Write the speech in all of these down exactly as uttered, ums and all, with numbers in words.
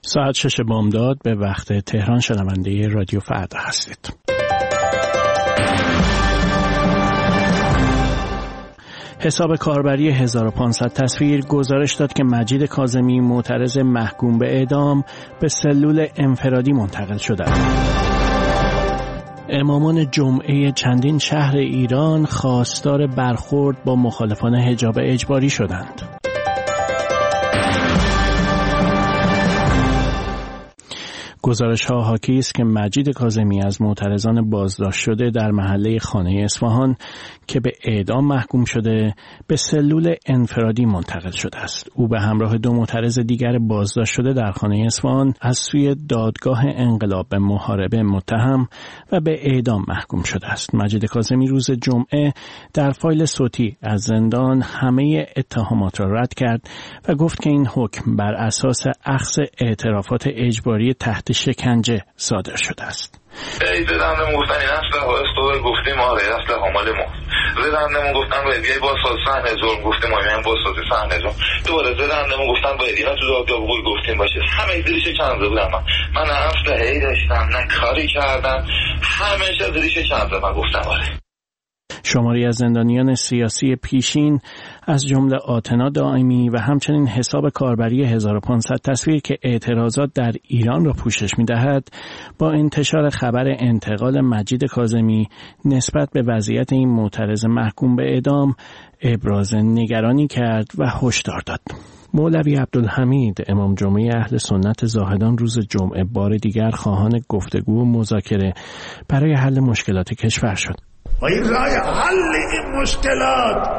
ساعت شش بامداد به وقت تهران شنونده رادیو فردا هستید. حساب کاربری هزار و پانصد تصویر گزارش داد که مجید کاظمی معترض محکوم به اعدام به سلول انفرادی منتقل شده است. امامان جمعه چندین شهر ایران خواستار برخورد با مخالفان حجاب اجباری شدند. گزارش‌ها حاکی است که مجید کاظمی از معترضان بازداشت شده در محله خانه اصفهان که به اعدام محکوم شده به سلول انفرادی منتقل شده است. او به همراه دو معترض دیگر بازداشت شده در خانه اصفهان از سوی دادگاه انقلاب به محاربه متهم و به اعدام محکوم شده است. مجید کاظمی روز جمعه در فایل صوتی از زندان همه اتهامات را رد کرد و گفت که این حکم بر اساس اخذ اعترافات اجباری تحت شکنجه صادر شده است. زدندمون گفتن این اصلا باید گفتیم آره اصلا حامل ما زدندمون گفتن باید بیایی با ساز صحنه ظلم گفتیم آره من با ساز صحنه ظلم دوباره زدندمون گفتن باید اینا تو دادگاه بگوی گفتیم باشه. همه زیرش چند بودم من من نه اسلحه‌ای داشتم نه کاری کردم، همیشه زیرش چند من گفتم آره. شماری از زندانیان سیاسی پیشین از جمله آتنا دائمی و همچنین حساب کاربری هزار و پانصد تصویر که اعتراضات در ایران را پوشش می‌دهد با انتشار خبر انتقال مجید کاظمی نسبت به وضعیت این معترض محکوم به اعدام ابراز نگرانی کرد و هشدار داد. مولوی عبدالحمید امام جمعه اهل سنت زاهدان روز جمعه بار دیگر خواهان گفتگو و مذاکره برای حل مشکلات کشور شد. و این راه حل این مشکلات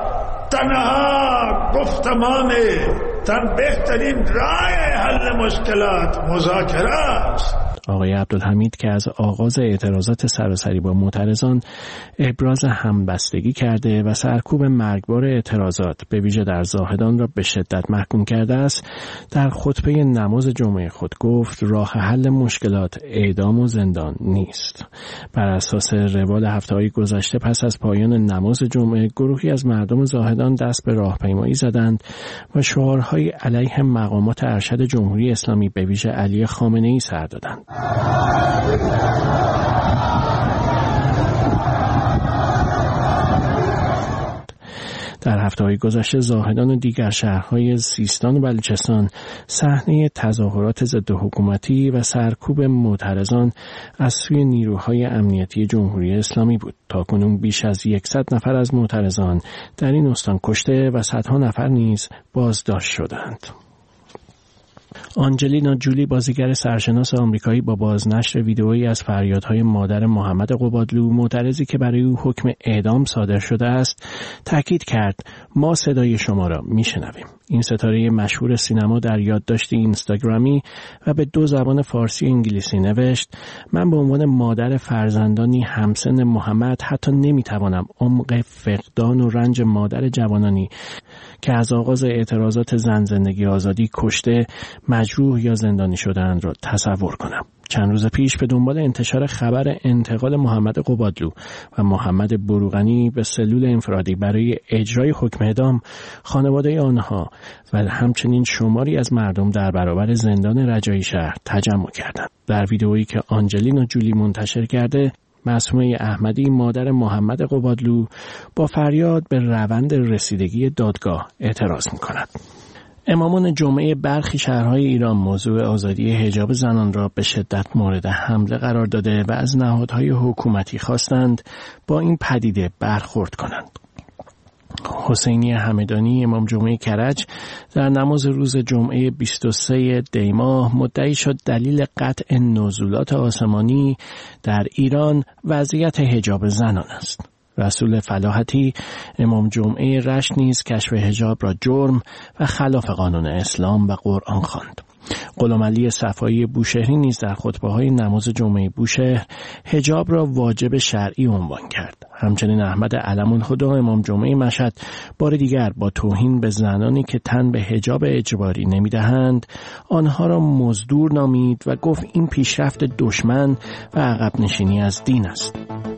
تنها گفتمانه، تن بهترین راه حل مشکلات مذاکره است. آقای عبدالحمید که از آغاز اعتراضات سراسری با معترضان ابراز همبستگی کرده و سرکوب مرگبار اعتراضات به ویژه در زاهدان را به شدت محکوم کرده است، در خطبه نماز جمعه خود گفت راه حل مشکلات اعدام و زندان نیست. بر اساس روال هفته‌های گذشته پس از پایان نماز جمعه گروهی از مردم زاهدان دست به راهپیمایی زدند و شعارهای علیه مقامات ارشد جمهوری اسلامی به ویژه علی خامنه‌ای سر دادند. در هفته‌های گذشته زاهدان و دیگر شهرهای سیستان و بلوچستان صحنه تظاهرات ضد حکومتی و سرکوب معترضان از سوی نیروهای امنیتی جمهوری اسلامی بود. تاکنون بیش از صد نفر از معترضان در این استان کشته و صدها نفر نیز بازداشت شدند. آنجلینا جولی بازیگر سرشناس آمریکایی با بازنشر ویدئویی از فریادهای مادر محمد قبادلو معترضی که برای او حکم اعدام صادر شده است تاکید کرد ما صدای شما را میشنویم. این ستاره مشهور سینما در یادداشت اینستاگرامی و به دو زبان فارسی و انگلیسی نوشت من به عنوان مادر فرزندانی همسن محمد حتی نمیتوانم عمق فقدان و رنج مادر جوانانی که از آغاز اعتراضات زن زندگی آزادی کشته، مجروح یا زندانی شده‌اند را تصور کنم. چند روز پیش به دنبال انتشار خبر انتقال محمد قبادلو و محمد بروغنی به سلول انفرادی برای اجرای حکم اعدام، خانواده آنها و همچنین شماری از مردم در برابر زندان رجایی شهر تجمع کردند. در ویدئویی که آنجلینا جولی منتشر کرده، معصومه احمدی مادر محمد قبادلو با فریاد به روند رسیدگی دادگاه اعتراض می‌کند. امامان جمعه برخی شهرهای ایران موضوع آزادی حجاب زنان را به شدت مورد حمله قرار داده و از نهادهای حکومتی خواستند با این پدیده برخورد کنند. حسینی همدانی امام جمعه کرج در نماز روز جمعه بیست و سوم دی ماه مدعی شد دلیل قطع نزولات آسمانی در ایران وضعیت حجاب زنان است. رسول فلاحتی امام جمعه رشت نیز کشف حجاب را جرم و خلاف قانون اسلام و قرآن خواند. غلام علی صفایی بوشهری نیز در خطبه‌های نماز جمعه بوشهر حجاب را واجب شرعی عنوان کرد. همچنین احمد علم‌الهدی امام جمعه مشهد بار دیگر با توهین به زنانی که تن به حجاب اجباری نمی‌دهند آنها را مزدور نامید و گفت این پیشرفت دشمن و عقب نشینی از دین است.